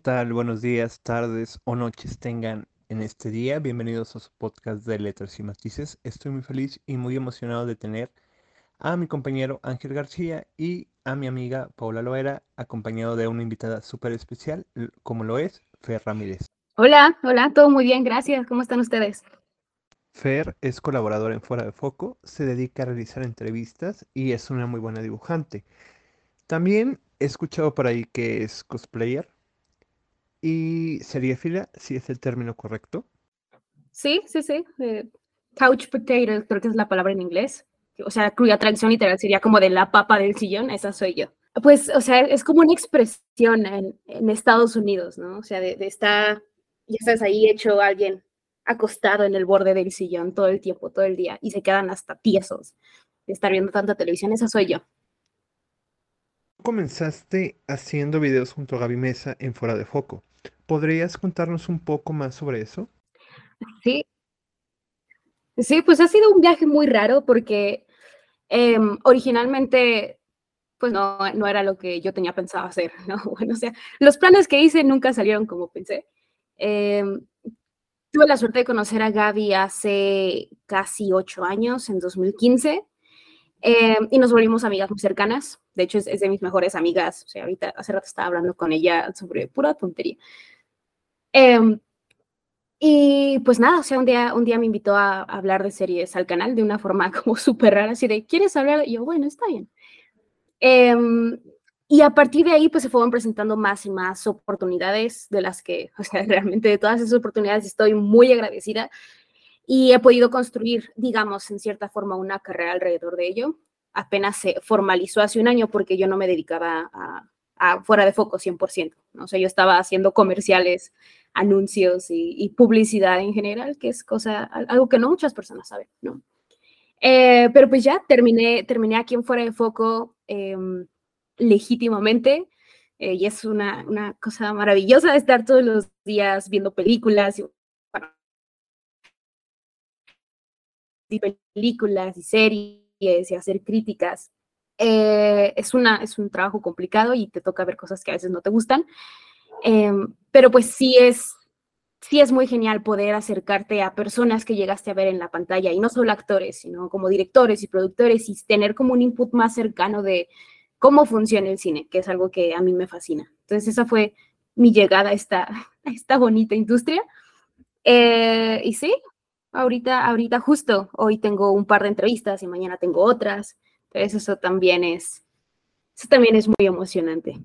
tal? Buenos días, tardes o noches tengan en este día. Bienvenidos a su podcast de Letras y Matices. Estoy muy feliz y muy emocionado de tener a mi compañero Ángel García y a mi amiga Paula Loera, acompañado de una invitada súper especial, como lo es Fer Ramírez. Hola, hola, todo muy bien, gracias. ¿Cómo están ustedes? Fer es colaboradora en Fuera de Foco, se dedica a realizar entrevistas y es una muy buena dibujante. También he escuchado por ahí que es cosplayer y seriéfila, si es el término correcto. Sí, sí, sí. Couch potato, creo que es la palabra en inglés. O sea, cuya traducción literal sería como de la papa del sillón, esa soy yo. Pues, o sea, es como una expresión en Estados Unidos, ¿no? O sea, de estar, ya estás ahí hecho alguien acostado en el borde del sillón todo el tiempo, todo el día, y se quedan hasta tiesos de estar viendo tanta televisión, esa soy yo. Comenzaste haciendo videos junto a Gaby Mesa en Fuera de Foco. ¿Podrías contarnos un poco más sobre eso? Sí, sí, pues ha sido un viaje muy raro porque originalmente pues no era lo que yo tenía pensado hacer, ¿no? Bueno, o sea, los planes que hice nunca salieron como pensé. Eh, Tuve la suerte de conocer a Gaby hace casi 8 años, en 2015, y nos volvimos amigas muy cercanas. De hecho, es de mis mejores amigas. O sea, ahorita hace rato estaba hablando con ella sobre pura tontería. Eh, y pues nada, o sea, un día me invitó a hablar de series al canal de una forma como súper rara, así de, ¿quieres hablar? Y yo, bueno, está bien. Em, y a partir de ahí, pues se fueron presentando más y más oportunidades de las que, o sea, realmente de todas esas oportunidades estoy muy agradecida y he podido construir, digamos, en cierta forma una carrera alrededor de ello. Apenas se formalizó hace un año porque yo no me dedicaba a fuera de foco 100%, ¿no? O sea, yo estaba haciendo comerciales, anuncios y publicidad en general, que es algo que no muchas personas saben, ¿no? Pero pues ya terminé aquí en Fuera de Foco legítimamente y es una cosa maravillosa estar todos los días viendo películas bueno, y películas y series y hacer críticas. Es un trabajo complicado y te toca ver cosas que a veces no te gustan, pero pues sí es muy genial poder acercarte a personas que llegaste a ver en la pantalla y no solo actores, sino como directores y productores y tener como un input más cercano de cómo funciona el cine, que es algo que a mí me fascina. Entonces esa fue mi llegada a esta bonita industria. Y sí, ahorita justo, hoy tengo un par de entrevistas y mañana tengo otras. Entonces eso también es muy emocionante.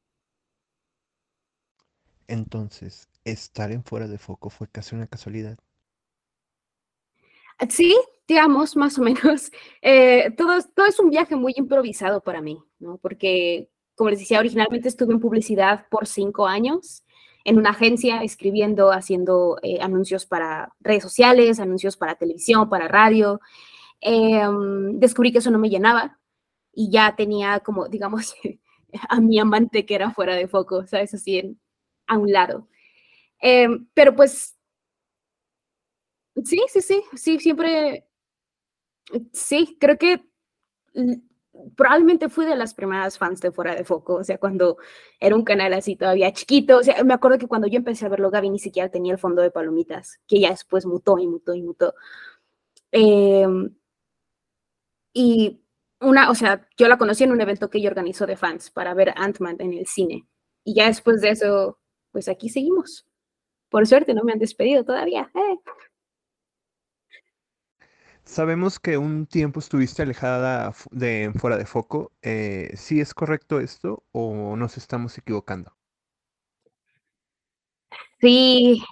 Entonces, estar en Fuera de Foco fue casi una casualidad. Sí, digamos, más o menos. Todo es un viaje muy improvisado para mí, ¿no? Porque, como les decía, originalmente estuve en publicidad por 5 años, en una agencia, escribiendo, haciendo anuncios para redes sociales, anuncios para televisión, para radio. Descubrí que eso no me llenaba y ya tenía como, digamos, a mi amante que era fuera de foco, ¿sabes? Así a un lado. Pero pues sí, siempre, sí, creo que probablemente fui de las primeras fans de Fuera de Foco, o sea, cuando era un canal así todavía chiquito, o sea, me acuerdo que cuando yo empecé a verlo, Gaby ni siquiera tenía el fondo de palomitas, que ya después mutó y mutó y mutó. Eh, y o sea, yo la conocí en un evento que ella organizó de fans para ver Ant-Man en el cine. Y ya después de eso, pues aquí seguimos. Por suerte no me han despedido todavía. Sabemos que un tiempo estuviste alejada de Fuera de Foco. ¿Sí es correcto esto o nos estamos equivocando? Sí,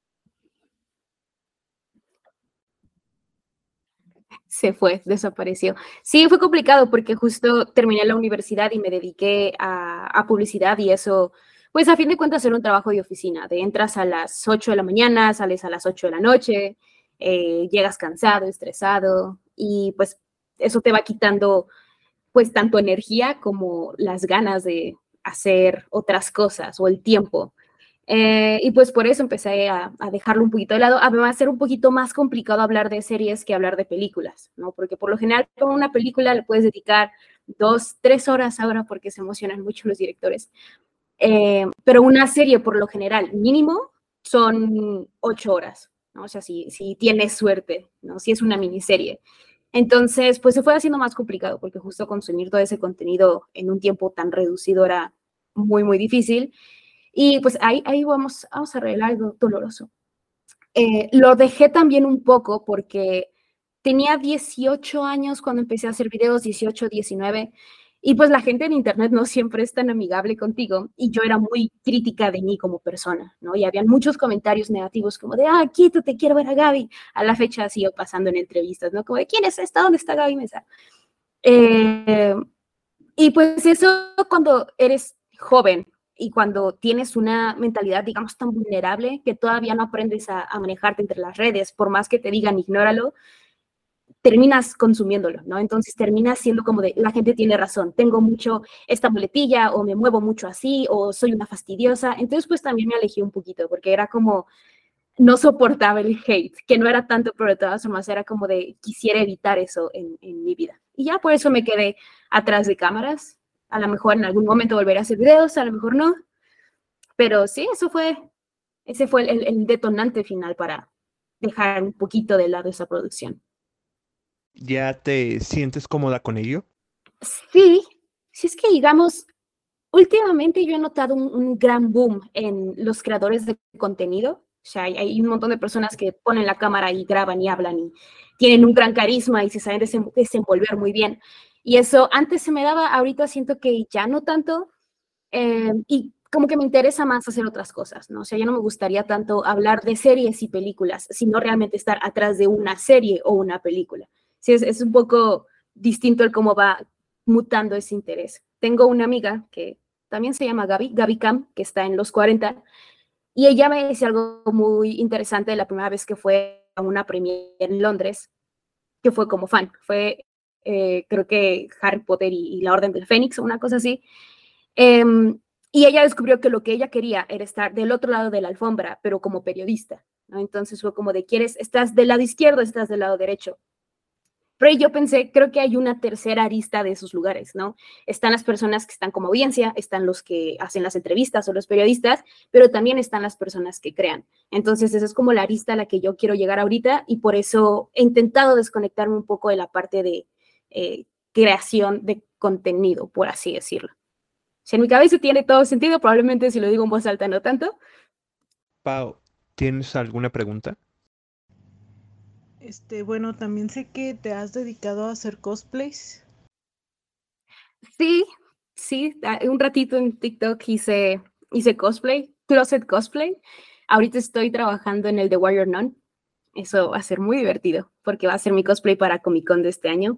se fue, desapareció. Sí, fue complicado porque justo terminé la universidad y me dediqué a publicidad y eso, pues a fin de cuentas era un trabajo de oficina, de entras a las 8 de la mañana, sales a las 8 de la noche, llegas cansado, estresado y pues eso te va quitando pues tanto energía como las ganas de hacer otras cosas o el tiempo. Y pues por eso empecé a dejarlo un poquito de lado. Además, ser un poquito más complicado hablar de series que hablar de películas, ¿no? Porque por lo general, a una película le puedes dedicar 2, 3 horas ahora porque se emocionan mucho los directores. Pero una serie, por lo general, mínimo, son 8 horas, ¿no? O sea, si tienes suerte, ¿no? Si es una miniserie. Entonces, pues se fue haciendo más complicado porque justo consumir todo ese contenido en un tiempo tan reducido era muy, muy difícil. Y pues ahí vamos a arreglar algo doloroso. Lo dejé también un poco porque tenía 18 años cuando empecé a hacer videos, 18, 19, y pues la gente en internet no siempre es tan amigable contigo, y yo era muy crítica de mí como persona, ¿no? Y habían muchos comentarios negativos como de, quítate, quiero ver a Gaby. A la fecha sigo pasando en entrevistas, ¿no? Como de, ¿quién es esta? ¿Dónde está Gaby Mesa? Y pues eso cuando eres joven y cuando tienes una mentalidad, digamos, tan vulnerable que todavía no aprendes a manejarte entre las redes, por más que te digan ignóralo, terminas consumiéndolo, ¿no? Entonces terminas siendo como de, la gente tiene razón, tengo mucho esta muletilla o me muevo mucho así o soy una fastidiosa. Entonces pues también me alejé un poquito porque era como, no soportaba el hate, que no era tanto, pero de todas formas era como de, quisiera evitar eso en mi vida. Y ya por eso me quedé atrás de cámaras. A lo mejor en algún momento volveré a hacer videos, a lo mejor no. Pero sí, ese fue el detonante final para dejar un poquito de lado esa producción. ¿Ya te sientes cómoda con ello? Sí, sí es que digamos, últimamente yo he notado un gran boom en los creadores de contenido. O sea, hay un montón de personas que ponen la cámara y graban y hablan y tienen un gran carisma y se saben desenvolver muy bien. Y eso antes se me daba, ahorita siento que ya no tanto. Y como que me interesa más hacer otras cosas, ¿no? O sea, ya no me gustaría tanto hablar de series y películas, sino realmente estar atrás de una serie o una película. Sí, es un poco distinto el cómo va mutando ese interés. Tengo una amiga que también se llama Gaby Cam, que está en los 40, y ella me dice algo muy interesante la primera vez que fue a una premiere en Londres, que fue como fan. Fue, creo que Harry Potter y la Orden del Fénix o una cosa así. Y ella descubrió que lo que ella quería era estar del otro lado de la alfombra, pero como periodista, ¿no? Entonces fue como de, estás del lado izquierdo, estás del lado derecho. Pero yo pensé, creo que hay una tercera arista de esos lugares, ¿no? Están las personas que están como audiencia, están los que hacen las entrevistas o los periodistas, pero también están las personas que crean. Entonces esa es como la arista a la que yo quiero llegar ahorita, y por eso he intentado desconectarme un poco de la parte de creación de contenido, por así decirlo. Si en mi cabeza tiene todo sentido, probablemente si lo digo en voz alta no tanto. Pau, ¿tienes alguna pregunta? Bueno, también sé que te has dedicado a hacer cosplays. Sí, sí, un ratito en TikTok hice cosplay, closet cosplay. Ahorita estoy trabajando en el de Warrior Nun. Eso va a ser muy divertido porque va a ser mi cosplay para Comic Con de este año.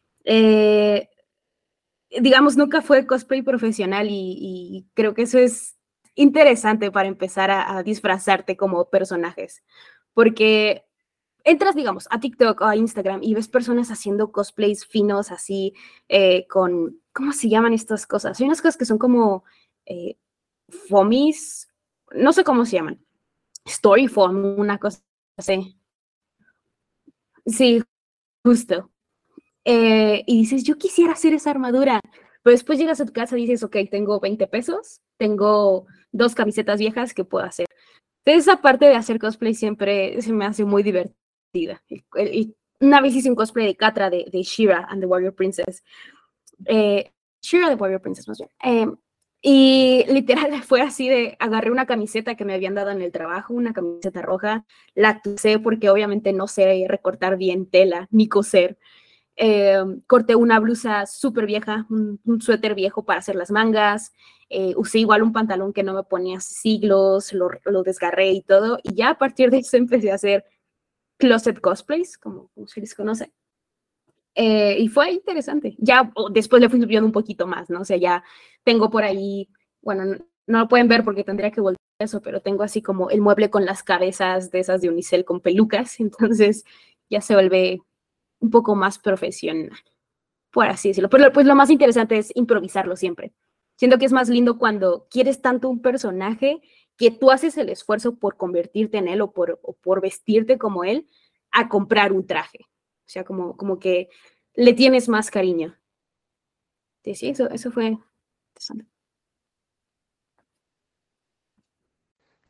Digamos, nunca fue cosplay profesional y creo que eso es interesante para empezar a disfrazarte como personajes, porque entras, digamos, a TikTok o a Instagram y ves personas haciendo cosplays finos así, con, ¿cómo se llaman estas cosas? Hay unas cosas que son como eh, foamies, no sé cómo se llaman, story foam, una cosa así. Sí, justo. Y dices, yo quisiera hacer esa armadura, pero después llegas a tu casa y dices, ok, tengo 20 pesos, tengo 2 camisetas viejas, ¿qué puedo hacer? Entonces esa parte de hacer cosplay siempre se me hace muy divertida. Una vez hice un cosplay de Catra de She-Ra and the Warrior Princess. She-Ra the Warrior Princess, más bien. Y literal fue así de, agarré una camiseta que me habían dado en el trabajo, una camiseta roja, la usé porque obviamente no sé recortar bien tela ni coser. Corté una blusa súper vieja, un suéter viejo para hacer las mangas. Usé igual un pantalón que no me ponía hace siglos, lo desgarré y todo, y ya a partir de eso empecé a hacer closet cosplays, como se les conoce. Y fue interesante. Ya después le fui subiendo un poquito más, ¿no? O sea, ya tengo por ahí, bueno, no lo pueden ver porque tendría que volver eso, pero tengo así como el mueble con las cabezas de esas de unicel con pelucas, entonces ya se vuelve un poco más profesional, por así decirlo. Pero pues lo más interesante es improvisarlo siempre. Siento que es más lindo cuando quieres tanto un personaje que tú haces el esfuerzo por convertirte en él o por vestirte como él, a comprar un traje. O sea, como que le tienes más cariño. Sí, eso fue interesante.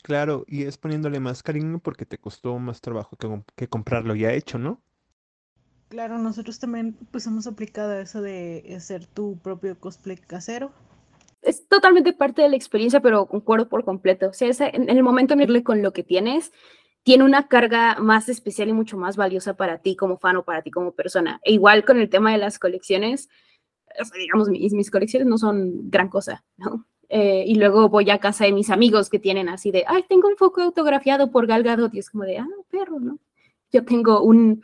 Claro, y es poniéndole más cariño porque te costó más trabajo que comprarlo ya hecho, ¿no? Claro, nosotros también pues hemos aplicado eso de hacer tu propio cosplay casero. Es totalmente parte de la experiencia, pero concuerdo por completo. O sea, en el momento en irle con lo que tienes, tiene una carga más especial y mucho más valiosa para ti como fan o para ti como persona. E igual con el tema de las colecciones, o sea, digamos, mis colecciones no son gran cosa, ¿no? Y luego voy a casa de mis amigos que tienen así de, ay, tengo un foco autografiado por Gal Gadot, y es como de, ah, perro, ¿no? Yo tengo un,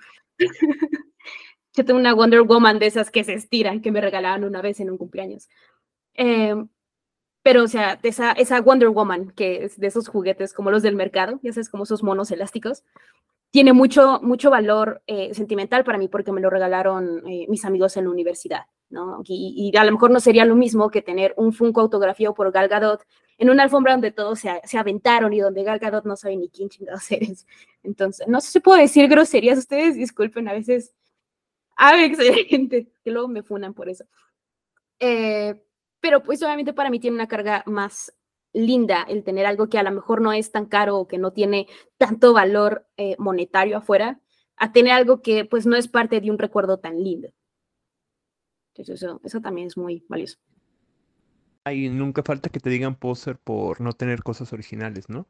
yo tengo una Wonder Woman de esas que se estiran, que me regalaron una vez en un cumpleaños. Eh, pero, o sea, esa Wonder Woman, que es de esos juguetes como los del mercado, ya sabes, como esos monos elásticos, tiene mucho, mucho valor sentimental para mí porque me lo regalaron mis amigos en la universidad, ¿no? Y a lo mejor no sería lo mismo que tener un Funko autografiado por Gal Gadot en una alfombra donde todos se aventaron y donde Gal Gadot no sabe ni quién chingados eres. Entonces, no sé si puedo decir groserías, ustedes disculpen, a veces hay gente que luego me funan por eso. Pero pues obviamente para mí tiene una carga más linda el tener algo que a lo mejor no es tan caro o que no tiene tanto valor monetario afuera, a tener algo que pues no es parte de un recuerdo tan lindo. Entonces eso también es muy valioso. Y nunca falta que te digan poser por no tener cosas originales, ¿no?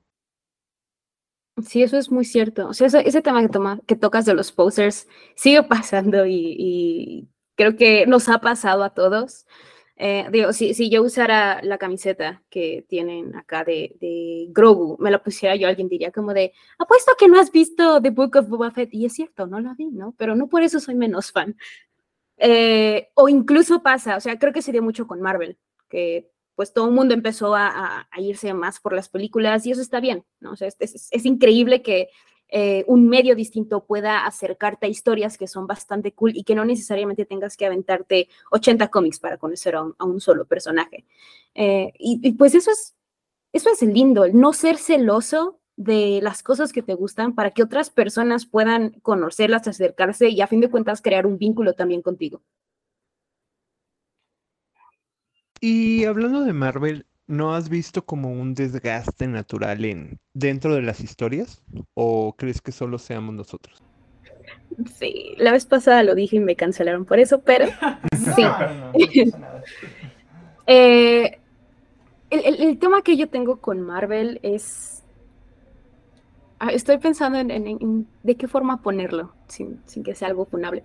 Sí, eso es muy cierto. O sea, ese tema que tocas de los posters sigue pasando y creo que nos ha pasado a todos. Digo, si yo usara la camiseta que tienen acá de Grogu, me la pusiera yo, alguien diría como de, apuesto que no has visto The Book of Boba Fett. Y es cierto, no la vi, ¿no? Pero no por eso soy menos fan. O incluso pasa, o sea, creo que se dio mucho con Marvel, que pues todo el mundo empezó a irse más por las películas y eso está bien, ¿no? O sea, es increíble que un medio distinto pueda acercarte a historias que son bastante cool y que no necesariamente tengas que aventarte 80 cómics para conocer a un solo personaje. Y pues eso es lindo, el no ser celoso de las cosas que te gustan para que otras personas puedan conocerlas, acercarse y a fin de cuentas crear un vínculo también contigo. Y hablando de Marvel, ¿no has visto como un desgaste natural dentro de las historias? ¿O crees que solo seamos nosotros? Sí, la vez pasada lo dije y me cancelaron por eso, pero sí. No pasa nada. El tema que yo tengo con Marvel es... Estoy pensando en de qué forma ponerlo, sin que sea algo funable.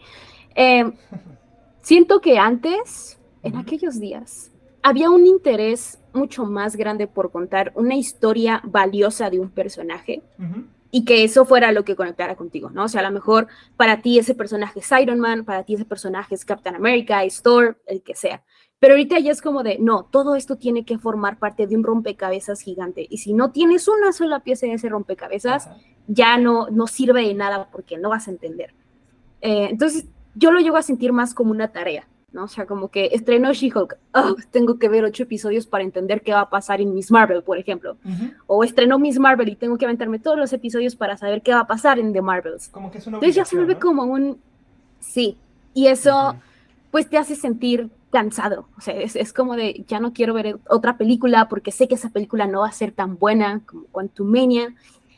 Siento que antes, en aquellos días, había un interés mucho más grande por contar una historia valiosa de un personaje y que eso fuera lo que conectara contigo, ¿no? O sea, a lo mejor para ti ese personaje es Iron Man, para ti ese personaje es Captain America, es Thor, el que sea. Pero ahorita ya es como de, no, todo esto tiene que formar parte de un rompecabezas gigante. Y si no tienes una sola pieza de ese rompecabezas, ya no sirve de nada porque no vas a entender. Entonces, yo lo llego a sentir más como una tarea, ¿no? O sea, como que estrenó She-Hulk, tengo que ver 8 episodios para entender qué va a pasar en Miss Marvel, por ejemplo. O estrenó Miss Marvel y tengo que aventarme todos los episodios para saber qué va a pasar en The Marvels. Como que es una Entonces ya se vuelve, ¿no?, como un... Sí, y eso pues te hace sentir cansado. O sea, es como de, ya no quiero ver otra película porque sé que esa película no va a ser tan buena como Quantumania.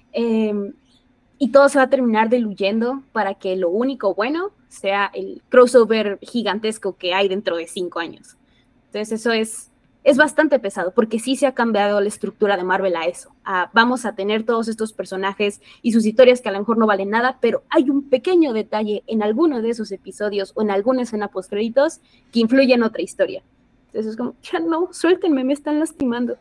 Y todo se va a terminar diluyendo para que lo único bueno sea el crossover gigantesco que hay dentro de 5 años. Entonces eso es bastante pesado, porque sí se ha cambiado la estructura de Marvel a eso. Vamos a tener todos estos personajes y sus historias que a lo mejor no valen nada, pero hay un pequeño detalle en alguno de esos episodios o en alguna escena postcréditos que influye en otra historia. Entonces es como, ya no, suéltenme, me están lastimando.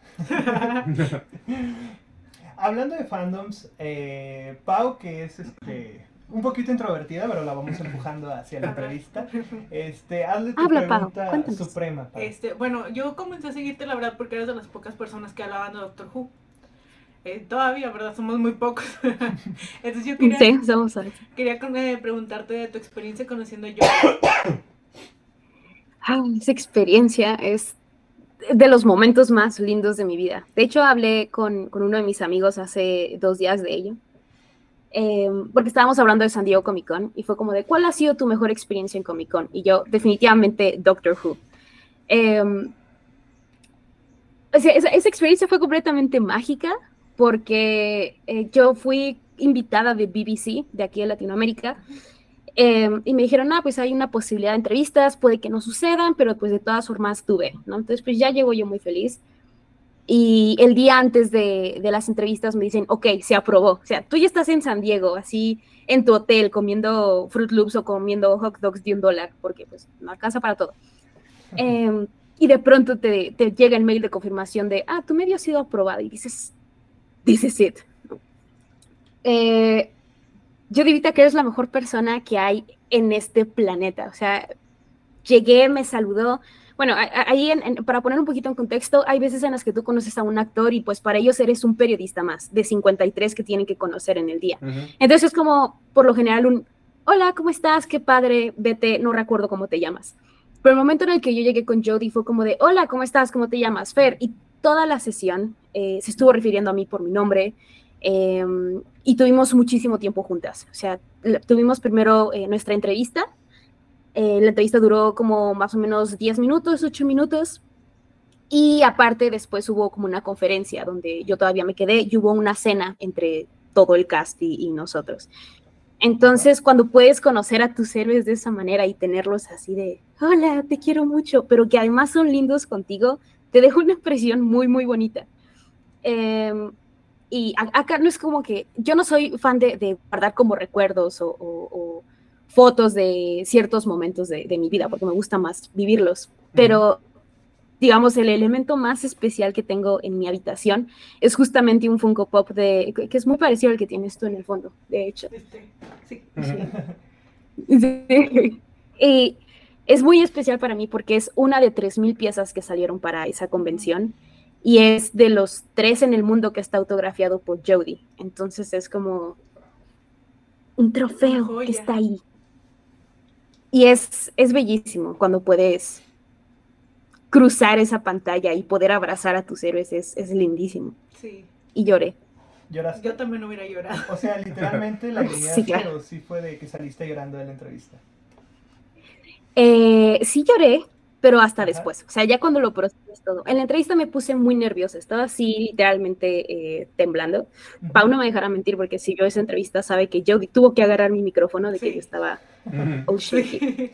Hablando de fandoms, Pau, que es un poquito introvertida, pero la vamos empujando hacia la entrevista. Hazle tu Habla, pregunta Pau, suprema, Pau. Bueno, yo comencé a seguirte, la verdad, porque eres de las pocas personas que hablaban de Doctor Who. Todavía, ¿verdad? Somos muy pocos. Entonces yo quería, sí, somos a veces. Quería preguntarte de tu experiencia conociendo a Yoda. Esa experiencia es de los momentos más lindos de mi vida. De hecho, hablé con uno de mis amigos hace 2 días de ello, porque estábamos hablando de San Diego Comic Con y fue como de, ¿cuál ha sido tu mejor experiencia en Comic Con? Y yo, definitivamente, Doctor Who. O sea, esa experiencia fue completamente mágica porque yo fui invitada de BBC, de aquí en Latinoamérica, y me dijeron, pues hay una posibilidad de entrevistas, puede que no sucedan, pero pues de todas formas tuve, ¿no? Entonces pues ya llego yo muy feliz. Y el día antes de las entrevistas me dicen, ok, se aprobó. O sea, tú ya estás en San Diego, así en tu hotel, comiendo Fruit Loops o comiendo hot dogs de $1, porque pues no alcanza para todo. Y de pronto te llega el mail de confirmación de, tu medio ha sido aprobado. Y dices, this is it. Jodie Whittaker es la mejor persona que hay en este planeta. O sea, llegué, me saludó. Bueno, ahí para poner un poquito en contexto, hay veces en las que tú conoces a un actor y pues para ellos eres un periodista más de 53 que tienen que conocer en el día. Entonces es como, por lo general, hola, ¿cómo estás? Qué padre, vete, no recuerdo cómo te llamas. Pero el momento en el que yo llegué con Jodie fue como de, hola, ¿cómo estás? ¿Cómo te llamas? Fer. Y toda la sesión se estuvo refiriendo a mí por mi nombre y tuvimos muchísimo tiempo juntas. O sea, tuvimos primero nuestra entrevista. La entrevista duró como más o menos 10 minutos, 8 minutos. Y aparte después hubo como una conferencia donde yo todavía me quedé y hubo una cena entre todo el cast y nosotros. Entonces, cuando puedes conocer a tus héroes de esa manera y tenerlos así de, hola, te quiero mucho, pero que además son lindos contigo, te deja una impresión muy, muy bonita. Y acá no es como que, yo no soy fan de guardar como recuerdos o fotos de ciertos momentos de mi vida, porque me gusta más vivirlos, pero digamos, el elemento más especial que tengo en mi habitación es justamente un Funko Pop que es muy parecido al que tienes tú en el fondo, de hecho. Sí. Sí. Y es muy especial para mí porque es una de 3,000 piezas que salieron para esa convención y es de los 3 en el mundo que está autografiado por Jodie. Entonces es como un trofeo que está ahí. Y es bellísimo cuando puedes cruzar esa pantalla y poder abrazar a tus héroes, es lindísimo. Sí. Y lloré. ¿Lloraste? Yo también hubiera llorado. O sea, literalmente la Sí, claro. o sí fue de que saliste llorando de la entrevista. Sí lloré, pero hasta después. O sea, ya cuando lo procesas todo. En la entrevista me puse muy nerviosa, estaba así literalmente temblando. Pau no me dejará mentir porque si vio esa entrevista sabe que yo tuvo que agarrar mi micrófono de que yo estaba shaky.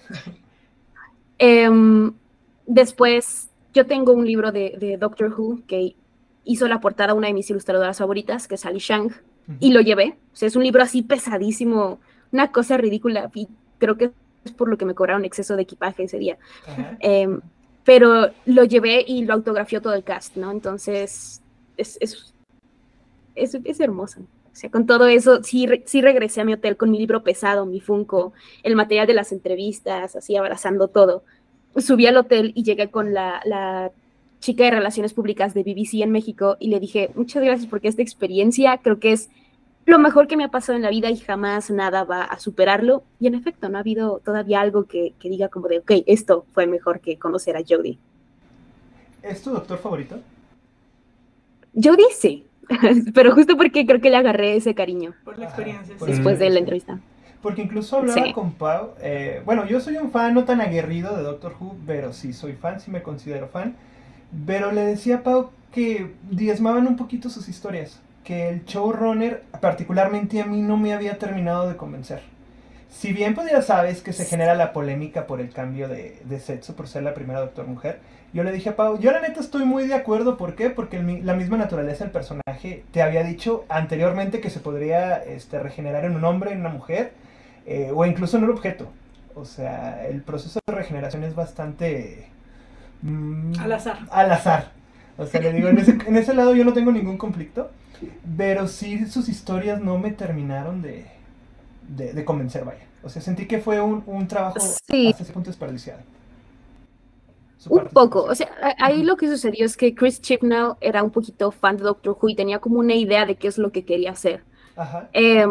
Después, yo tengo un libro de Doctor Who que hizo la portada una de mis ilustradoras favoritas, que es Ali Shang, y lo llevé. O sea, es un libro así pesadísimo, una cosa ridícula, y creo que es por lo que me cobraron exceso de equipaje ese día. Pero lo llevé y lo autografió todo el cast, ¿no? Entonces, es hermoso. O sea, con todo eso, sí regresé a mi hotel con mi libro pesado, mi Funko, el material de las entrevistas, así abrazando todo. Subí al hotel y llegué con la chica de Relaciones Públicas de BBC en México y le dije, muchas gracias porque esta experiencia creo que es lo mejor que me ha pasado en la vida y jamás nada va a superarlo. Y en efecto, no ha habido todavía algo que diga como de, ok, esto fue mejor que conocer a Jodie. ¿Es tu doctor favorito? Jodie sí, pero justo porque creo que le agarré ese cariño. Por la experiencia, sí. Después de la entrevista. Porque incluso hablaba con Pau, bueno, yo soy un fan no tan aguerrido de Doctor Who, pero sí soy fan, sí me considero fan, pero le decía a Pau que diezmaban un poquito sus historias, que el showrunner, particularmente a mí, no me había terminado de convencer. Si bien pues ya sabes que se genera la polémica por el cambio de sexo, por ser la primera Doctor Mujer, yo le dije a Pau, yo la neta estoy muy de acuerdo, ¿por qué? Porque la misma naturaleza del personaje te había dicho anteriormente que se podría regenerar en un hombre, en una mujer, o incluso en un objeto. O sea, el proceso de regeneración es bastante... al azar. Al azar. O sea, le digo, en ese lado yo no tengo ningún conflicto, pero sí sus historias no me terminaron de convencer, vaya. O sea, sentí que fue un trabajo hasta ese punto desperdiciado. Un poco, o sea, ahí lo que sucedió es que Chris Chibnall era un poquito fan de Doctor Who y tenía como una idea de qué es lo que quería hacer. Ajá.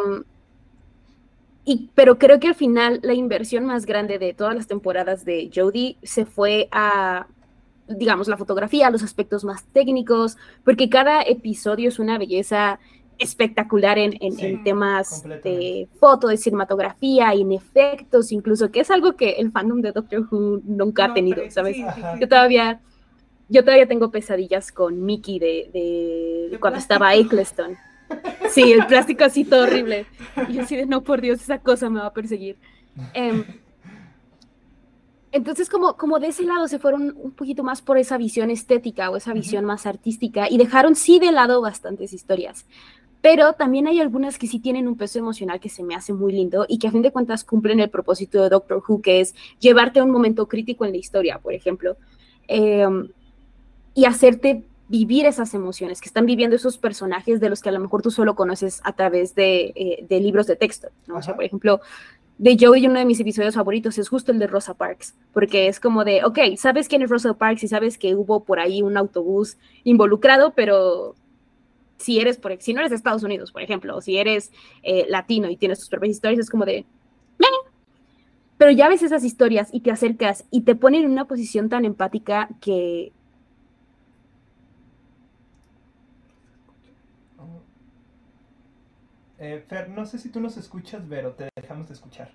Pero creo que al final la inversión más grande de todas las temporadas de Jodie se fue a, digamos, la fotografía, los aspectos más técnicos, porque cada episodio es una belleza espectacular en temas de foto, de cinematografía, en efectos incluso, que es algo que el fandom de Doctor Who nunca ha tenido, ¿sabes? Sí. Yo todavía yo todavía tengo pesadillas con Mickey de cuando estaba Eccleston. Sí, el plástico así todo horrible. Y yo así de, no, por Dios, esa cosa me va a perseguir. Entonces, como de ese lado se fueron un poquito más por esa visión estética o esa visión más artística y dejaron sí de lado bastantes historias. Pero también hay algunas que sí tienen un peso emocional que se me hace muy lindo y que a fin de cuentas cumplen el propósito de Doctor Who, que es llevarte a un momento crítico en la historia, por ejemplo, y hacerte vivir esas emociones que están viviendo esos personajes de los que a lo mejor tú solo conoces a través de libros de texto, ¿no? O sea, por ejemplo, de Joey, uno de mis episodios favoritos es justo el de Rosa Parks, porque es como de, ok, sabes quién es Rosa Parks y sabes que hubo por ahí un autobús involucrado, pero si no eres de Estados Unidos, por ejemplo, o si eres latino y tienes tus propias historias, es como de, pero ya ves esas historias y te acercas y te ponen en una posición tan empática que... Fer, no sé si tú nos escuchas, pero te dejamos de escuchar.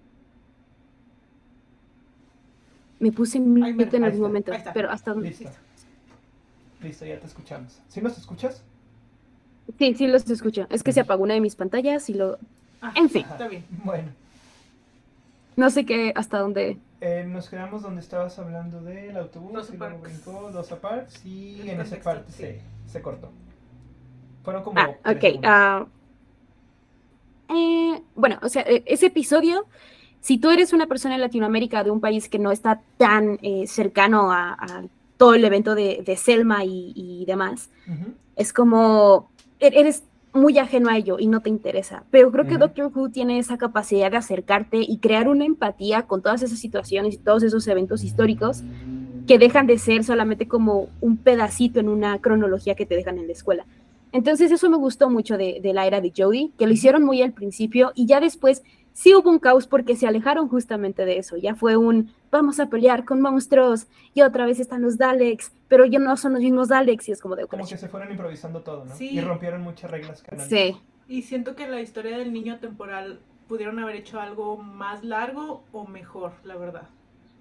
Me puse en mute en algún momento, pero hasta donde... Listo, ya te escuchamos. ¿Sí nos escuchas? Sí, los escucho. Es que se apagó una de mis pantallas y lo... En fin. Está bien. Bueno. No sé qué, hasta dónde... Nos quedamos donde estabas hablando del autobús y luego brincó Rosa Parks y en esa parte se cortó. Fueron como... ok. Bueno, o sea, ese episodio, si tú eres una persona en Latinoamérica de un país que no está tan cercano a todo el evento de Selma y demás, es como, eres muy ajeno a ello y no te interesa. Pero creo que Doctor Who tiene esa capacidad de acercarte y crear una empatía con todas esas situaciones y todos esos eventos históricos que dejan de ser solamente como un pedacito en una cronología que te dejan en la escuela. Entonces eso me gustó mucho de la era de Jodie, que lo hicieron muy al principio y ya después sí hubo un caos porque se alejaron justamente de eso. Ya fue vamos a pelear con monstruos y otra vez están los Daleks, pero ya no son los mismos Daleks y es como de... Como que se fueron improvisando todo, ¿no? Sí. Y rompieron muchas reglas canónicas. Sí. Y siento que la historia del niño temporal pudieron haber hecho algo más largo o mejor, la verdad.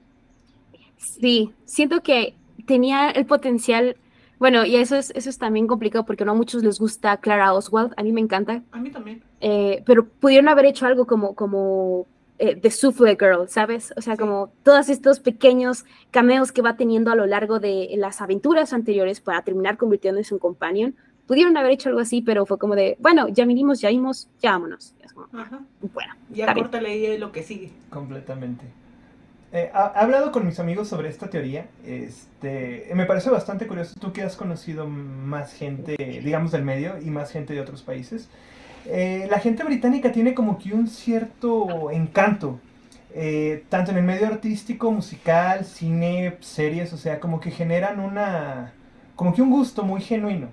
Sí, siento que tenía el potencial... Bueno, y eso es también complicado porque no a muchos les gusta Clara Oswald, a mí me encanta. A mí también. Pero pudieron haber hecho algo como The Souffle Girl, ¿sabes? O sea, como todos estos pequeños cameos que va teniendo a lo largo de las aventuras anteriores para terminar convirtiéndose en un companion. Pudieron haber hecho algo así, pero fue como de, bueno, ya vinimos, ya vimos, ya vámonos. Es como, bueno, ya córtale lo que sigue. Completamente. He hablado con mis amigos sobre esta teoría. Me parece bastante curioso. Tú que has conocido más gente, digamos, del medio y más gente de otros países. La gente británica tiene como que un cierto encanto, tanto en el medio artístico, musical, cine, series, o sea, como que generan como que un gusto muy genuino.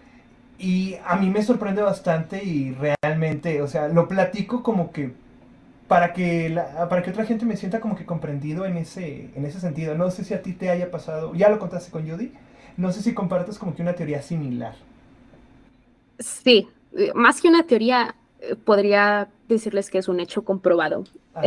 Y a mí me sorprende bastante y realmente, o sea, lo platico como que para que otra gente me sienta como que comprendido en ese sentido. No sé si a ti te haya pasado, ya lo contaste con Judy, no sé si compartes como que una teoría similar. Sí, más que una teoría, podría decirles que es un hecho comprobado.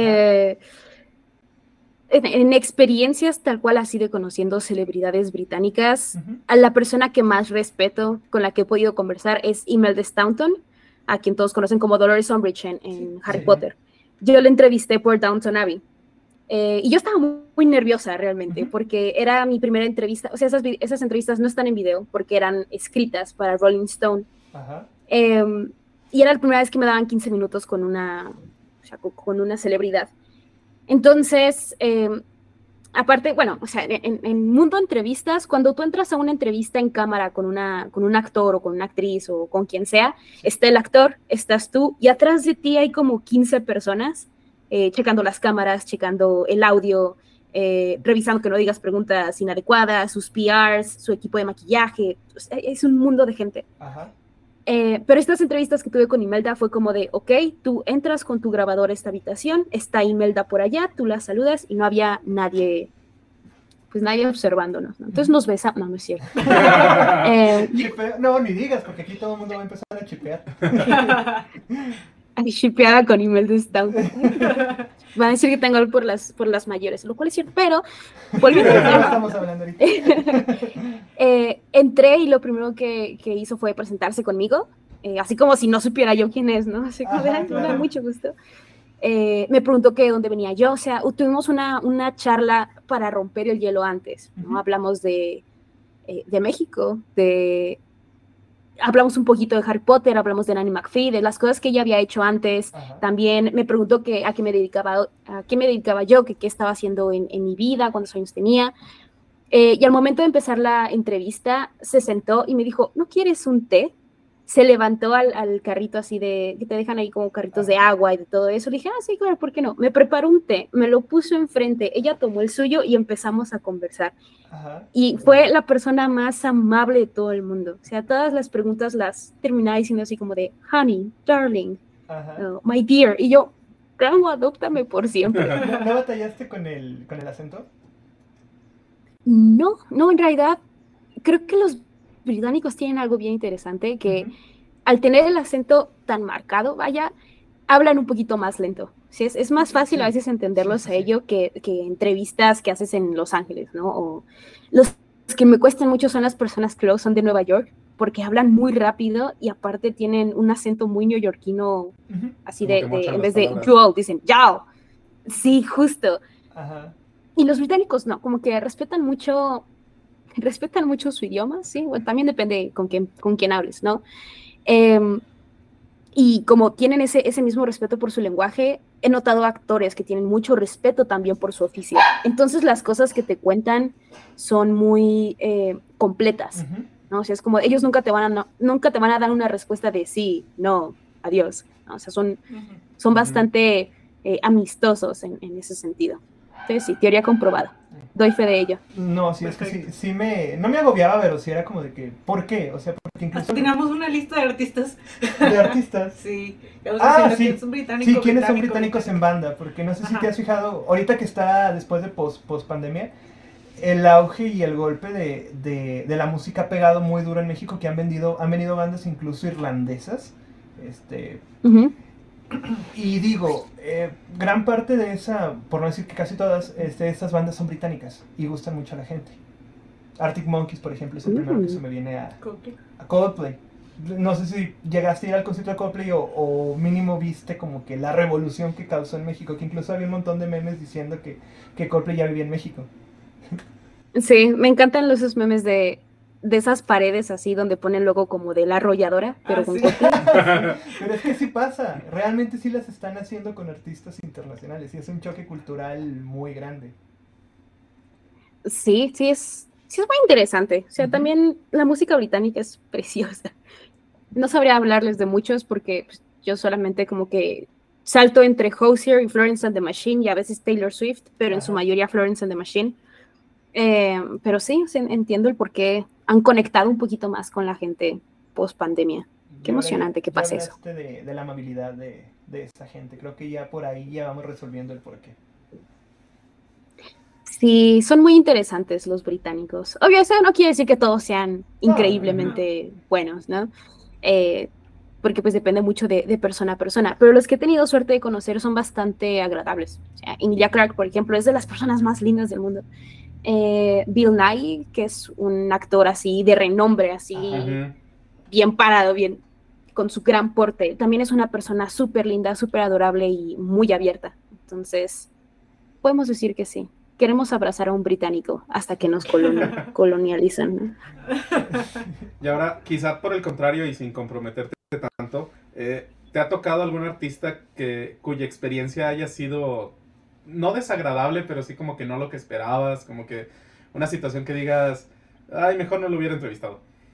En experiencias tal cual así de conociendo celebridades británicas, a la persona que más respeto, con la que he podido conversar, es Imelda Staunton, a quien todos conocen como Dolores Umbridge en Harry Potter. Yo la entrevisté por Downton Abbey. Y yo estaba muy nerviosa realmente, porque era mi primera entrevista. O sea, esas entrevistas no están en video, porque eran escritas para Rolling Stone. Y era la primera vez que me daban 15 minutos con una celebridad. Entonces, aparte, bueno, o sea, en mundo entrevistas, cuando tú entras a una entrevista en cámara con un actor o con una actriz o con quien sea, está el actor, estás tú, y atrás de ti hay como 15 personas checando las cámaras, checando el audio, revisando que no digas preguntas inadecuadas, sus PRs, su equipo de maquillaje. O sea, es un mundo de gente. Pero estas entrevistas que tuve con Imelda fue como de, ok, tú entras con tu grabador a esta habitación, está Imelda por allá, tú la saludas y no había nadie observándonos, ¿no? Entonces nos besamos, no es cierto. No, ni digas, porque aquí todo el mundo va a empezar a chipear. Shipeada con Imelda Staunton. Van a decir que tengo algo por las mayores, lo cual es cierto, pero volviendo al tema. Estamos hablando ahorita. Entré y lo primero que hizo fue presentarse conmigo, así como si no supiera yo quién es, ¿no? Así como de, claro. mucho gusto. Me preguntó que de dónde venía yo, o sea, tuvimos una charla para romper el hielo antes, ¿no? Hablamos de México, hablamos un poquito de Harry Potter, hablamos de Nanny McPhee, de las cosas que ella había hecho antes. También me preguntó a qué me dedicaba yo, qué estaba haciendo en mi vida, cuántos años tenía. Y al momento de empezar la entrevista, se sentó y me dijo, ¿no quieres un té? Se levantó al carrito así que te dejan ahí como carritos de agua y de todo eso. Le dije, sí, claro, ¿por qué no? Me preparó un té, me lo puso enfrente, ella tomó el suyo y empezamos a conversar. Y fue la persona más amable de todo el mundo. O sea, todas las preguntas las terminaba diciendo así como de, honey, darling, my dear. Y yo, Ramo, adóptame por siempre. ¿No batallaste con el acento? No, en realidad, creo que los británicos tienen algo bien interesante, que al tener el acento tan marcado, hablan un poquito más lento. ¿Sí? Es más fácil a veces entenderlos a ellos que entrevistas que haces en Los Ángeles, ¿no? O los que me cuestan mucho son las personas que luego son de Nueva York, porque hablan muy rápido y aparte tienen un acento muy neoyorquino, así en vez de yo, dicen yao. Sí, justo. Y los británicos no, como que respetan mucho su idioma, sí, bueno, también depende con quién hables, ¿no? Y como tienen ese mismo respeto por su lenguaje, he notado actores que tienen mucho respeto también por su oficio. Entonces las cosas que te cuentan son muy completas, ¿no? O sea, es como ellos nunca te van a dar una respuesta de sí, no, adiós, ¿no? O sea, son bastante amistosos en ese sentido. Entonces sí, teoría comprobada. Doy fe de ello. No, sí, es que sí no me agobiaba, pero sí era como de que, ¿por qué? O sea, porque incluso... Teníamos una lista de artistas. ¿De artistas? Sí. Sí. ¿Quiénes son británicos en banda? Porque no sé si te has fijado, ahorita que está después de post-pandemia, el auge y el golpe de la música ha pegado muy duro en México, que han venido bandas incluso irlandesas. Y digo, gran parte de esa, por no decir que casi todas, estas bandas son británicas y gustan mucho a la gente. Arctic Monkeys, por ejemplo, es el primero que se me viene a Coldplay. No sé si llegaste a ir al concierto de Coldplay o mínimo viste como que la revolución que causó en México, que incluso había un montón de memes diciendo que Coldplay ya vivía en México. Sí, me encantan esos memes de esas paredes así donde ponen logo como de la arrolladora, pero con Coldplay. Pero es que sí pasa, realmente sí las están haciendo con artistas internacionales y es un choque cultural muy grande. Sí, es muy interesante. O sea, también la música británica es preciosa. No sabría hablarles de muchos porque pues, yo solamente como que salto entre Hozier y Florence and the Machine y a veces Taylor Swift, pero en su mayoría Florence and the Machine. Pero sí, entiendo el por qué han conectado un poquito más con la gente post pandemia. Qué emocionante que pase eso. De la amabilidad de esta gente. Creo que ya por ahí ya vamos resolviendo el porqué. Sí, son muy interesantes los británicos. Obvio, eso no quiere decir que todos sean increíblemente buenos, ¿no? Porque pues depende mucho de persona a persona. Pero los que he tenido suerte de conocer son bastante agradables. O sea, Emilia Clarke, por ejemplo, es de las personas más lindas del mundo. Bill Nighy, que es un actor así de renombre, así bien parado, bien con su gran porte, también es una persona súper linda, súper adorable y muy abierta. Entonces, podemos decir que sí. Queremos abrazar a un británico hasta que nos colonializan, ¿no? Y ahora, quizá por el contrario y sin comprometerte tanto, ¿te ha tocado algún artista cuya experiencia haya sido no desagradable, pero sí como que no lo que esperabas, como que una situación que digas, ay, mejor no lo hubiera entrevistado?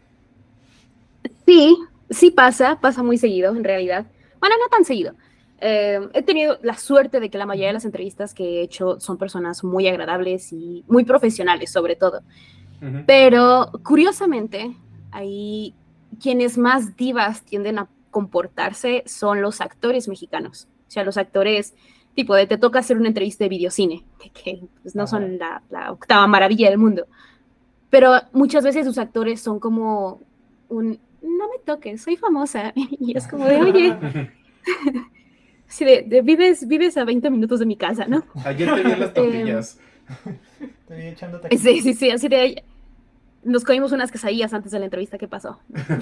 Sí pasa muy seguido en realidad. Bueno, no tan seguido. He tenido la suerte de que la mayoría de las entrevistas que he hecho son personas muy agradables y muy profesionales sobre todo. Pero curiosamente, ahí quienes más divas tienden a comportarse son los actores mexicanos. O sea, los actores tipo de te toca hacer una entrevista de videocine, que pues, no son la octava maravilla del mundo. Pero muchas veces sus actores son como no me toques, soy famosa. Y es como de, oye, Así vives a 20 minutos de mi casa, ¿no? Ayer te vi en las tortillas. Te vi echando taquitos. Sí, así de... Nos comimos unas quesadillas antes de la entrevista, ¿qué pasó?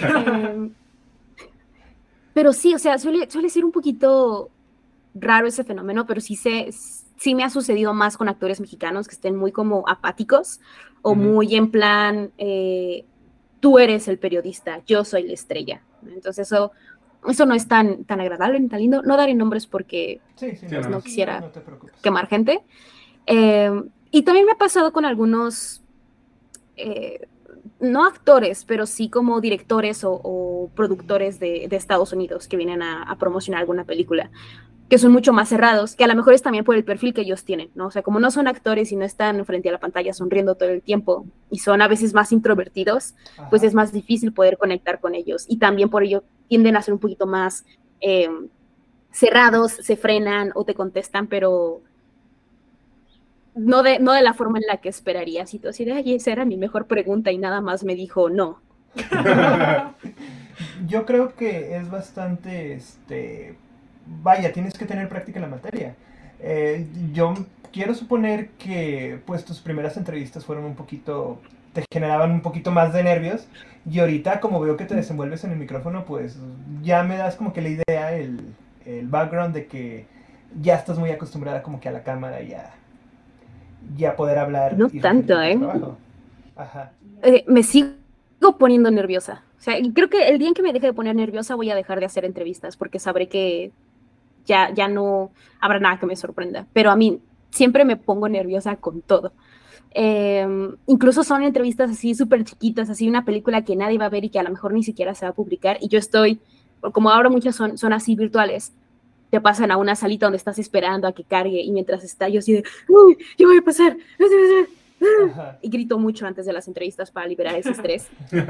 Pero sí, o sea, suele ser un poquito raro ese fenómeno, pero sí me ha sucedido más con actores mexicanos que estén muy como apáticos o muy en plan, tú eres el periodista, yo soy la estrella. Entonces eso no es tan agradable ni tan lindo. No daré nombres porque no quisiera quemar gente. Y también me ha pasado con algunos, no actores, pero sí como directores o productores de Estados Unidos que vienen a promocionar alguna película, que son mucho más cerrados, que a lo mejor es también por el perfil que ellos tienen, ¿no? O sea, como no son actores y no están frente a la pantalla sonriendo todo el tiempo y son a veces más introvertidos, pues es más difícil poder conectar con ellos. Y también por ello tienden a ser un poquito más cerrados, se frenan o te contestan, pero no de la forma en la que esperarías. Y tú así de, ay, esa era mi mejor pregunta y nada más me dijo no. Yo creo que es bastante, vaya, tienes que tener práctica en la materia. Yo quiero suponer que pues tus primeras entrevistas fueron un poquito, te generaban un poquito más de nervios, y ahorita como veo que te desenvuelves en el micrófono, pues ya me das como que la idea, el background de que ya estás muy acostumbrada como que a la cámara y a poder hablar. No tanto, Ajá. Me sigo poniendo nerviosa. O sea, creo que el día en que me deje de poner nerviosa voy a dejar de hacer entrevistas porque sabré que ya no habrá nada que me sorprenda. Pero a mí siempre me pongo nerviosa con todo. Incluso son entrevistas así súper chiquitas, así una película que nadie va a ver y que a lo mejor ni siquiera se va a publicar. Y yo estoy, como ahora muchas son así virtuales, te pasan a una salita donde estás esperando a que cargue y mientras está yo así de, uy, ¿qué voy a pasar? Ajá. Y grito mucho antes de las entrevistas para liberar ese estrés.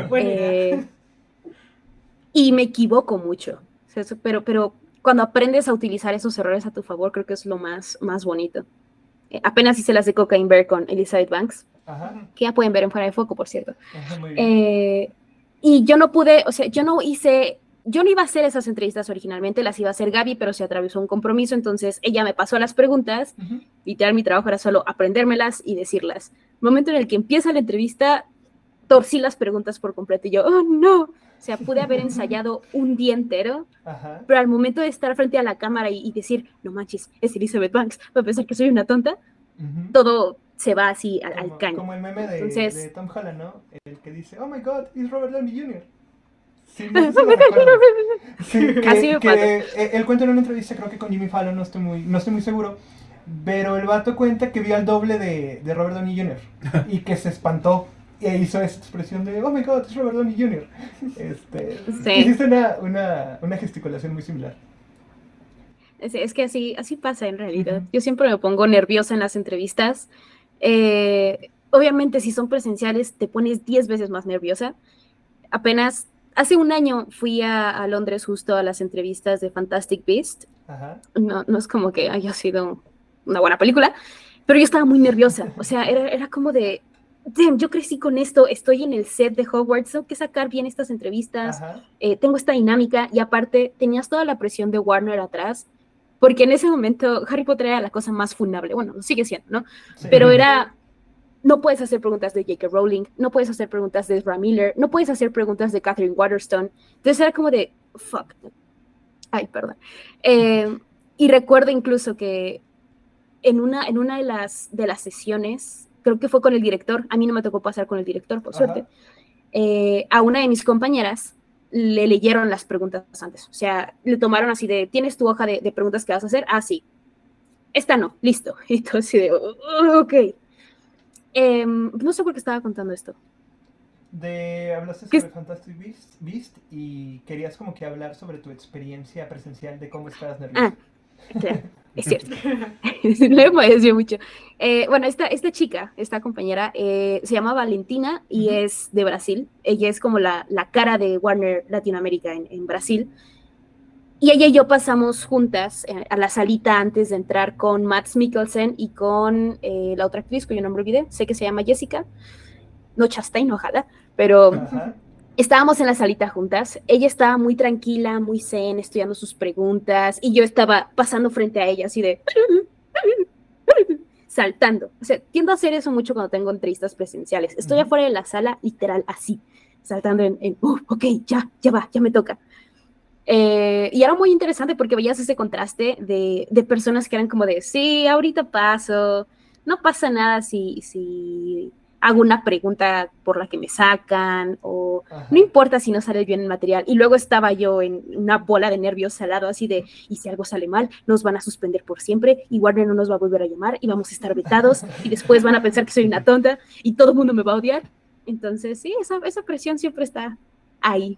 Y me equivoco mucho. O sea, pero cuando aprendes a utilizar esos errores a tu favor, creo que es lo más bonito. Apenas hice las de Cocaine Bear con Elizabeth Banks, que ya pueden ver en Fuera de Foco, por cierto. Muy bien. Y yo no pude, o sea, yo no iba a hacer esas entrevistas originalmente, las iba a hacer Gaby, pero se atravesó un compromiso, entonces ella me pasó las preguntas, literal mi trabajo era solo aprendérmelas y decirlas. El momento en el que empieza la entrevista, torcí las preguntas por completo y yo, oh no, o sea, pude haber ensayado un día entero, pero al momento de estar frente a la cámara y decir, no manches, es Elizabeth Banks, va a pensar que soy una tonta, todo se va así al caño. Como el meme de Tom Holland, ¿no? El que dice, oh my God, it's Robert Downey Jr. Sí, así me pasa. Él cuenta en una entrevista, creo que con Jimmy Fallon, no estoy muy seguro, pero el vato cuenta que vio al doble de Robert Downey Jr. y que se espantó y hizo esa expresión de, oh my God, es Robert Downey Jr. Hiciste una gesticulación muy similar. Es que así pasa en realidad. Yo siempre me pongo nerviosa en las entrevistas. Obviamente si son presenciales te pones 10 veces más nerviosa. Apenas hace un año fui a Londres justo a las entrevistas de Fantastic Beasts. No es como que haya sido una buena película, pero yo estaba muy nerviosa. O sea, era como de, damn, yo crecí con esto, estoy en el set de Hogwarts, tengo que sacar bien estas entrevistas, tengo esta dinámica, y aparte tenías toda la presión de Warner atrás, porque en ese momento Harry Potter era la cosa más fundable, bueno, lo sigue siendo, ¿no? Sí. Pero no puedes hacer preguntas de J.K. Rowling, no puedes hacer preguntas de Ezra Miller, no puedes hacer preguntas de Catherine Waterston. Entonces era como de, fuck. Ay, perdón. Y recuerdo incluso que en una de las sesiones, creo que fue con el director, a mí no me tocó pasar con el director, por suerte, a una de mis compañeras le leyeron las preguntas antes. O sea, le tomaron así de, ¿tienes tu hoja de preguntas que vas a hacer? Ah, sí. Esta no, listo. Y todo así de, ok. No sé por qué estaba contando esto. Hablaste sobre Fantastic Beast y querías como que hablar sobre tu experiencia presencial de cómo estabas nerviosa. Claro, es cierto. Le pareció mucho. Bueno, esta chica, esta compañera, se llama Valentina y es de Brasil. Ella es como la cara de Warner Latinoamérica en Brasil. Y ella y yo pasamos juntas a la salita antes de entrar con Mads Mikkelsen y con la otra actriz cuyo nombre olvidé, sé que se llama Jessica, no Chastain, ojalá, pero estábamos en la salita juntas, ella estaba muy tranquila, muy zen, estudiando sus preguntas, y yo estaba pasando frente a ella así de saltando. O sea, tiendo a hacer eso mucho cuando tengo entrevistas presenciales. Estoy afuera de la sala, literal, así, saltando ok, ya va, ya me toca. Y era muy interesante porque veías ese contraste de personas que eran como de, sí, ahorita paso, no pasa nada si hago una pregunta por la que me sacan, o no importa si no sale bien el material. Y luego estaba yo en una bola de nervios al lado, así de, y si algo sale mal, nos van a suspender por siempre, y Warner no nos va a volver a llamar, y vamos a estar vetados, y después van a pensar que soy una tonta, y todo el mundo me va a odiar. Entonces, sí, esa presión siempre está ahí.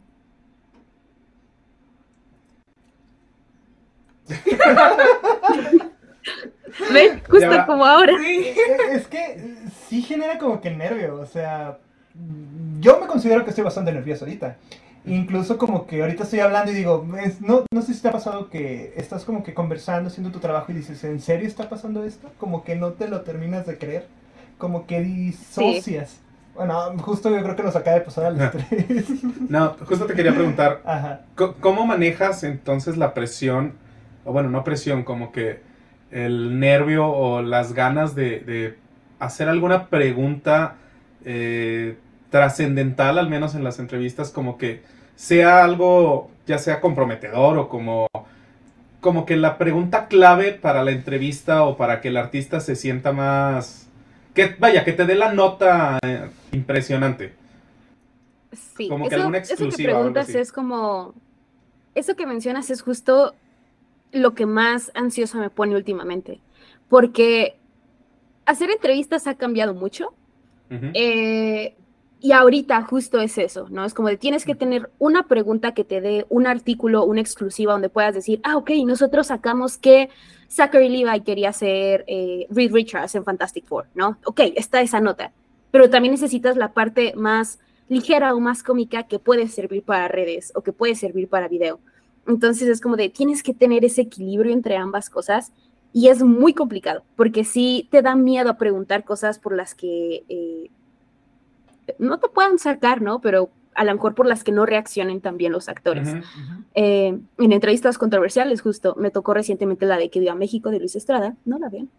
¿Ven? Justo como ahora. Sí, es que sí genera como que nervio, o sea, yo me considero que estoy bastante nervioso ahorita. Incluso como que ahorita estoy hablando y digo, no sé si te ha pasado que estás como que conversando, haciendo tu trabajo y dices, ¿en serio está pasando esto? Como que no te lo terminas de creer, como que disocias. Sí. Bueno, justo yo creo que nos acaba de pasar a los tres. No, justo te quería preguntar, ¿cómo manejas entonces la presión, o bueno, no presión, como que el nervio o las ganas de hacer alguna pregunta trascendental, al menos en las entrevistas, como que sea algo, ya sea comprometedor o como que la pregunta clave para la entrevista o para que el artista se sienta más... Que te dé la nota impresionante. Sí, como que alguna exclusiva. Eso que preguntas es como... Eso que mencionas es justo lo que más ansiosa me pone últimamente. Porque hacer entrevistas ha cambiado mucho. Y ahorita justo es eso, ¿no? Es como de tienes que tener una pregunta que te dé un artículo, una exclusiva donde puedas decir, ok, nosotros sacamos que Zachary Levi quería ser Reed Richards en Fantastic Four, ¿no? Ok, está esa nota, pero también necesitas la parte más ligera o más cómica que puede servir para redes o que puede servir para video. Entonces es como de tienes que tener ese equilibrio entre ambas cosas y es muy complicado porque sí te da miedo a preguntar cosas por las que... no te puedan sacar, ¿no? Pero a lo mejor por las que no reaccionen también los actores. En entrevistas controversiales, justo, me tocó recientemente la de Que Viva México de Luis Estrada, ¿no la ven?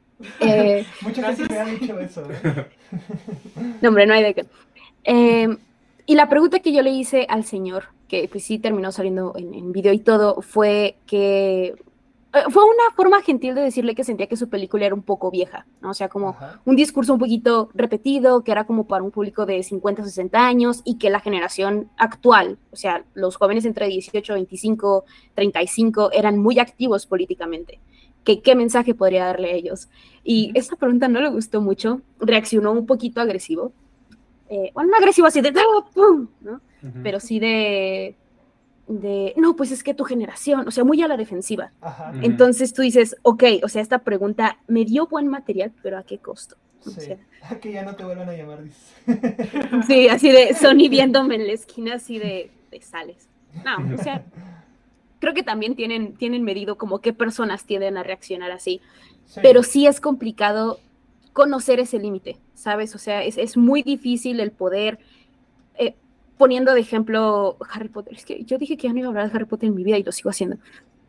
Muchas veces me han dicho eso, ¿eh? No, hombre, no hay de qué. Y la pregunta que yo le hice al señor, que pues sí terminó saliendo en video y todo, fue que... Fue una forma gentil de decirle que sentía que su película era un poco vieja, ¿no? O sea, como un discurso un poquito repetido, que era como para un público de 50, 60 años y que la generación actual, o sea, los jóvenes entre 18, 25, 35, eran muy activos políticamente. ¿Qué mensaje podría darle a ellos? Y esa pregunta no le gustó mucho, reaccionó un poquito agresivo. Bueno, no agresivo así de ¡pum! ¿No? Pero sí de no, pues es que tu generación, o sea, muy a la defensiva. Entonces tú dices, ok, o sea, esta pregunta me dio buen material, pero ¿a qué costo? Sí. O sea, que ya no te vuelvan a llamar, dices. Sí, así de Sony viéndome en la esquina, así de sales. No, o sea, creo que también tienen medido como qué personas tienden a reaccionar así, pero sí es complicado conocer ese límite, ¿sabes? O sea, es muy difícil el poder... poniendo de ejemplo Harry Potter, es que yo dije que ya no iba a hablar de Harry Potter en mi vida y lo sigo haciendo.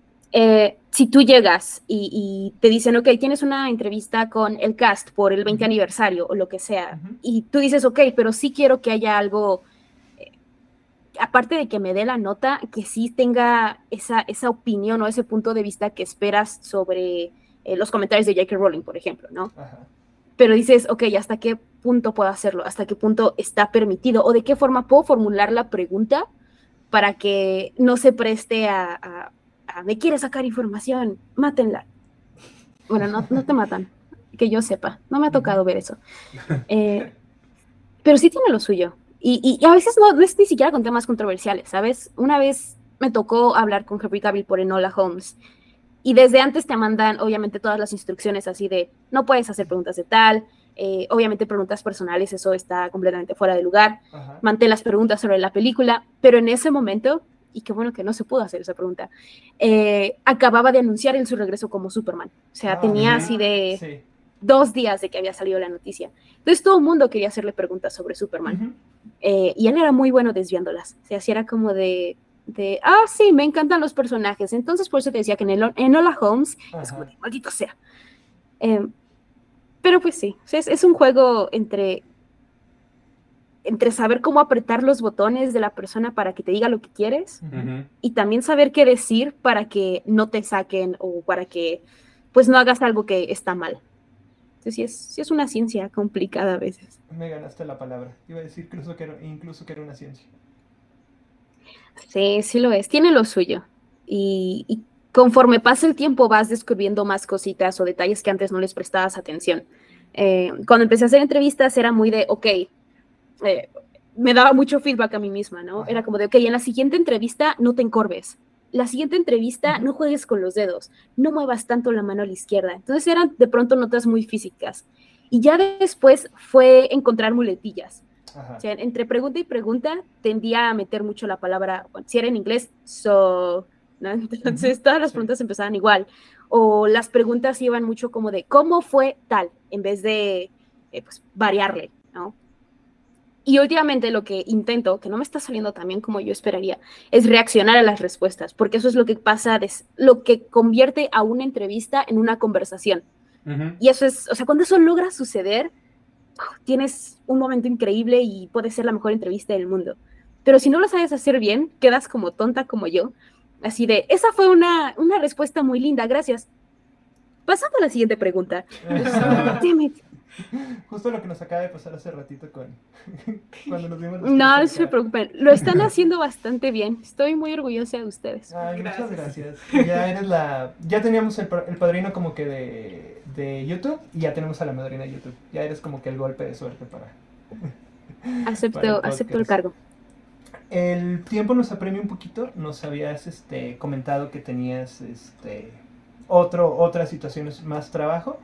Si tú llegas y te dicen, ok, tienes una entrevista con el cast por el 20 aniversario o lo que sea, y tú dices, ok, pero sí quiero que haya algo, aparte de que me dé la nota, que sí tenga esa opinión o ese punto de vista que esperas sobre los comentarios de J.K. Rowling, por ejemplo, ¿no? Pero dices, ok, ¿hasta qué punto puedo hacerlo? ¿Hasta qué punto está permitido? ¿O de qué forma puedo formular la pregunta para que no se preste a me quiere sacar información? Mátenla. Bueno, no te matan, que yo sepa. No me ha tocado ver eso. Pero sí tiene lo suyo. Y a veces no es ni siquiera con temas controversiales, ¿sabes? Una vez me tocó hablar con Henry Cavill por Enola Holmes. Y desde antes te mandan, obviamente, todas las instrucciones así de no puedes hacer preguntas de tal, obviamente preguntas personales, eso está completamente fuera de lugar. Mantén las preguntas sobre la película, pero en ese momento, y qué bueno que no se pudo hacer esa pregunta, acababa de anunciar su regreso como Superman. O sea, tenía así de... Sí. 2 días de que había salido la noticia. Entonces todo el mundo quería hacerle preguntas sobre Superman. Y él era muy bueno desviándolas. O sea, así era como sí, me encantan los personajes. Entonces por eso te decía que en Enola Holmes es como de maldito sea. Pero pues sí, es un juego entre saber cómo apretar los botones de la persona para que te diga lo que quieres y también saber qué decir para que no te saquen o para que pues no hagas algo que está mal. Entonces sí es una ciencia complicada a veces. Me ganaste la palabra. Iba a decir incluso que era una ciencia. Sí lo es. Tiene lo suyo. Y conforme pasa el tiempo vas descubriendo más cositas o detalles que antes no les prestabas atención. Cuando empecé a hacer entrevistas era muy de, me daba mucho feedback a mí misma, ¿no? Era como de, en la siguiente entrevista no te encorves. La siguiente entrevista no juegues con los dedos, no muevas tanto la mano a la izquierda. Entonces eran de pronto notas muy físicas. Y ya después fue encontrar muletillas. O sea, entre pregunta y pregunta tendía a meter mucho la palabra, si era en inglés, ¿no? Entonces todas las preguntas empezaban igual. O las preguntas iban mucho como de, ¿cómo fue tal? En vez de, pues, variarle, ¿no? Y últimamente lo que intento, que no me está saliendo tan bien como yo esperaría, es reaccionar a las respuestas, porque eso es lo que pasa, lo que convierte a una entrevista en una conversación. Y eso es, o sea, cuando eso logra suceder, tienes un momento increíble y puede ser la mejor entrevista del mundo. Pero si no lo sabes hacer bien, quedas como tonta como yo, así de, esa fue una respuesta muy linda, gracias. Pasando a la siguiente pregunta. Damn it. Justo lo que nos acaba de pasar hace ratito cuando nos vimos. No se preocupen, lo están haciendo bastante bien. Estoy muy orgullosa de ustedes. Ay, muchas gracias. Ya teníamos el padrino como que de YouTube y ya tenemos a la madrina de YouTube. Ya eres como que el golpe de suerte para. Acepto el cargo. El tiempo nos apremia un poquito. Nos habías comentado que tenías otras situaciones, más trabajo.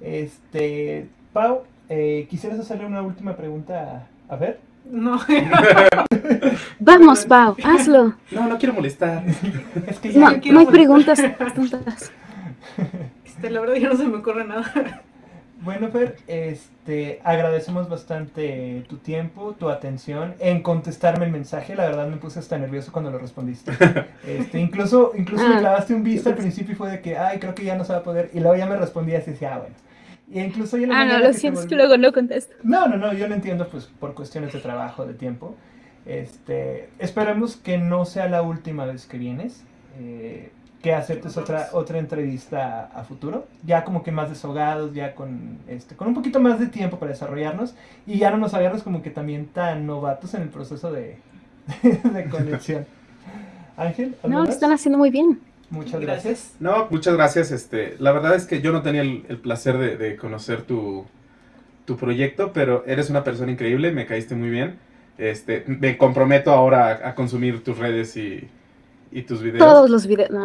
Pau, ¿quisieras hacerle una última pregunta a Fer? No. Vamos, Pau, hazlo. No quiero molestar. Es que no hay preguntas tontas. La verdad ya no se me ocurre nada. Bueno, Fer, agradecemos bastante tu tiempo, tu atención en contestarme el mensaje. La verdad me puse hasta nervioso cuando lo respondiste. Incluso me clavaste un visto al principio y fue de que, creo que ya no se va a poder. Y luego ya me respondías y decía, bueno. Y incluso yo no, lo siento, es que luego no contesto. No, yo lo entiendo pues por cuestiones de trabajo, de tiempo. Esperemos que no sea la última vez que vienes, que aceptes otra entrevista a futuro, ya como que más deshogados, ya con un poquito más de tiempo para desarrollarnos y ya no nos agarres como que también tan novatos en el proceso de conexión. Ángel, ¿algo más? Lo están haciendo muy bien. Muchas gracias. No, muchas gracias. La verdad es que yo no tenía el placer de conocer tu proyecto, pero eres una persona increíble, me caíste muy bien. Me comprometo ahora a consumir tus redes y tus videos. Todos los videos. No.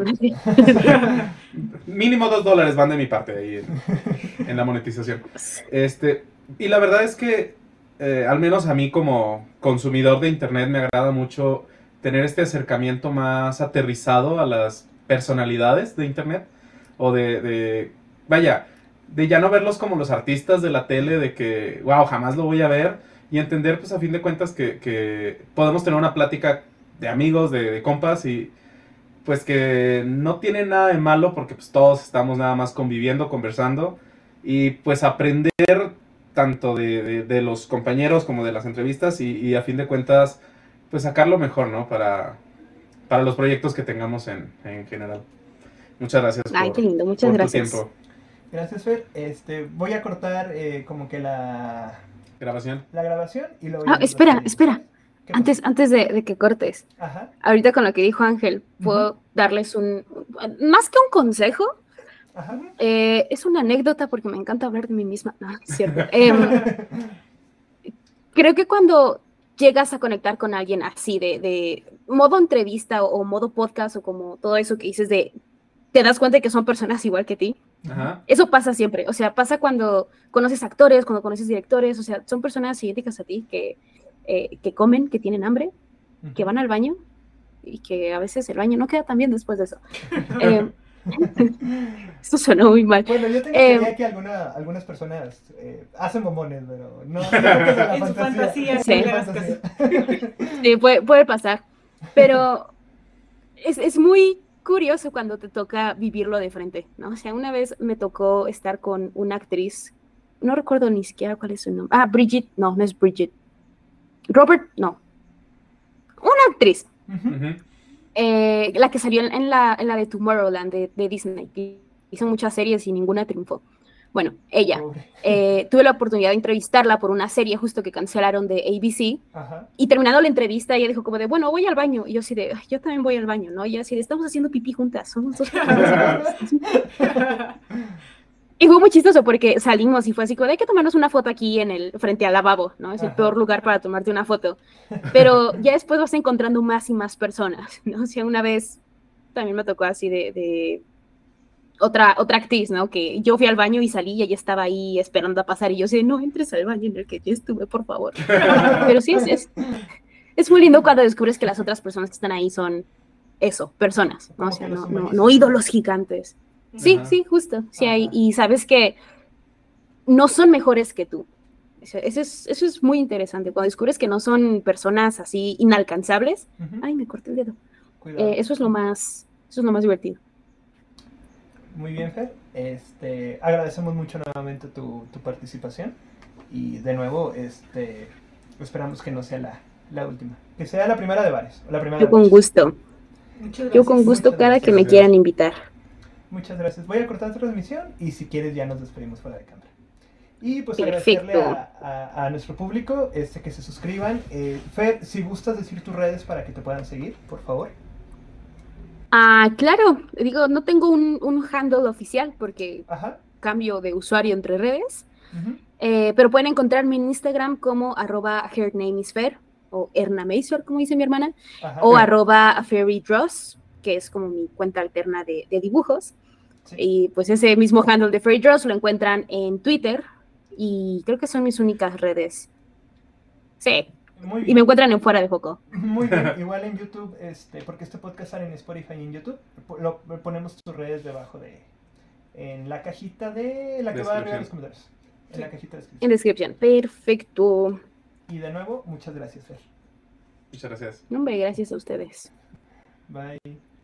Mínimo $2 van de mi parte ahí en la monetización. Y la verdad es que, al menos a mí como consumidor de internet, me agrada mucho tener este acercamiento más aterrizado a las personalidades de internet, o de ya no verlos como los artistas de la tele, de que, wow, jamás lo voy a ver, y entender, pues, a fin de cuentas, que podemos tener una plática de amigos, de compas, y pues que no tiene nada de malo, porque pues todos estamos nada más conviviendo, conversando, y pues aprender tanto de los compañeros como de las entrevistas, y a fin de cuentas, pues sacar lo mejor, ¿no? Para los proyectos que tengamos en general. Muchas gracias qué lindo, muchas gracias. Tu tiempo. Gracias, Fer. Voy a cortar como que la grabación y luego... espera. Antes de que cortes. Ajá. Ahorita con lo que dijo Ángel, puedo darles más que un consejo. Ajá. Es una anécdota porque me encanta hablar de mí misma. No, es cierto. Creo que cuando llegas a conectar con alguien así de modo entrevista o modo podcast o como todo eso que dices te das cuenta de que son personas igual que ti. Ajá. Eso pasa siempre, o sea, pasa cuando conoces actores, cuando conoces directores, o sea, son personas idénticas a ti que comen, que tienen hambre, que van al baño y que a veces el baño no queda tan bien después de eso. Eso sonó muy mal. Bueno, yo tengo teoría que algunas personas hacen bombones, pero no creo que sea la En su fantasía, sí. le hagas caso. Sí, puede pasar. Pero es muy curioso cuando te toca vivirlo de frente, ¿no? O sea, una vez me tocó estar con una actriz, no recuerdo ni siquiera cuál es su nombre. Ah, Bridget, no es Bridget. Robert, no. Una actriz. Ujú. La que salió en la de Tomorrowland de Disney. Hizo muchas series y ninguna triunfó. Bueno, ella. Pobre. Tuve la oportunidad de entrevistarla por una serie justo que cancelaron de ABC. Ajá. Y terminando la entrevista, ella dijo como de, bueno, voy al baño. Y yo así de, "Ay, yo también voy al baño, ¿no?" Y ella así de, estamos haciendo pipí juntas, somos dos personas iguales. Y fue muy chistoso porque salimos y fue así como de, hay que tomarnos una foto aquí frente al lavabo, ¿no? Es el Ajá. peor lugar para tomarte una foto. Pero ya después vas encontrando más y más personas, ¿no? O sea, una vez también me tocó así de otra actriz, ¿no? Que yo fui al baño y salí y ella estaba ahí esperando a pasar y yo así, no entres al baño en el que yo estuve, por favor. Pero sí, es muy lindo cuando descubres que las otras personas que están ahí son eso, personas, ¿no? Como O sea, que los no humanizas, ídolos gigantes. Sí, Ajá. sí, justo. Sí, Ajá. y sabes que no son mejores que tú. Eso es muy interesante. Cuando descubres que no son personas así inalcanzables. Ujú. Ay, me corté el dedo. Cuidado. Eso es lo más divertido. Muy bien, Fer. Agradecemos mucho nuevamente tu participación. Y de nuevo, esperamos que no sea la última. Que sea la primera de varios. O la primera Yo de con muchas. gusto. Muchas Yo con gracias. gusto Muchas cada que me gracias. quieran invitar. Muchas gracias. Voy a cortar tu transmisión y si quieres ya nos despedimos fuera de cámara. Y pues Perfecto. agradecerle a nuestro público que se suscriban. Fer, si gustas decir tus redes para que te puedan seguir, por favor. Ah, claro. Digo, no tengo un handle oficial porque Ajá. cambio de usuario entre redes. Ujú. Pero pueden encontrarme en Instagram como @hernameisfer o Ernameisfer, como dice mi hermana, Ajá. o @fairydraws, que es como mi cuenta alterna de dibujos. Sí. Y pues ese mismo handle de Fairy Draws lo encuentran en Twitter y creo que son mis únicas redes. Sí, Muy y bien. me encuentran en Fuera de Foco. Muy bien, igual en YouTube, porque este podcast sale en Spotify y en YouTube, ponemos tus redes debajo en la cajita de la que va arriba de los comentarios. En la cajita de En descripción. descripción. Perfecto. Y de nuevo, muchas gracias, Fer. Muchas gracias. Hombre, gracias a ustedes. Bye.